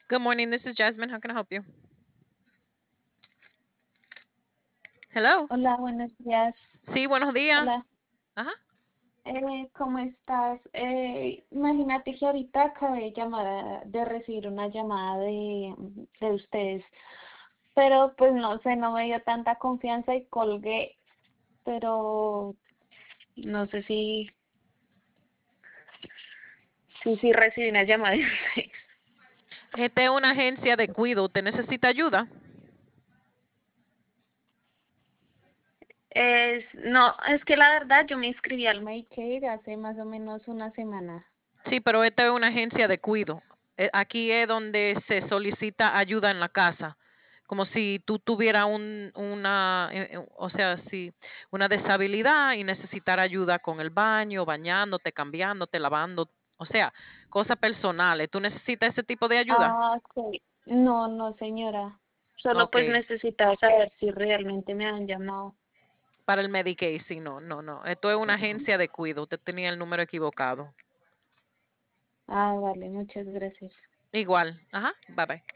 Good morning, this is Jasmine. How can I help you? Hello. Hola, buenos días. Sí, buenos días. Hola, Ajá. ¿cómo estás? Imagínate que ahorita acabé de recibir una llamada de ustedes, pero pues no sé, no me dio tanta confianza y colgué, pero no sé si recibí una llamada de ustedes. Esta es una agencia de cuido. ¿Usted necesita ayuda? No, es que la verdad yo me inscribí al Medicare hace más o menos una semana. Sí, pero esta es una agencia de cuido. Aquí es donde se solicita ayuda en la casa. Como si tú tuvieras o sea, si una deshabilidad y necesitar ayuda con el baño, bañándote, cambiándote, lavando, o sea, cosas personales. ¿Tú necesitas ese tipo de ayuda? Ah, ok. No, no, señora. Solo Ok. pues necesitaba saber si realmente me han llamado. Para el Medicaid, sí, no, no, no. Esto es una Ujú. agencia de cuido. Usted tenía el número equivocado. Ah, vale, muchas gracias. Igual. Ajá. Bye bye.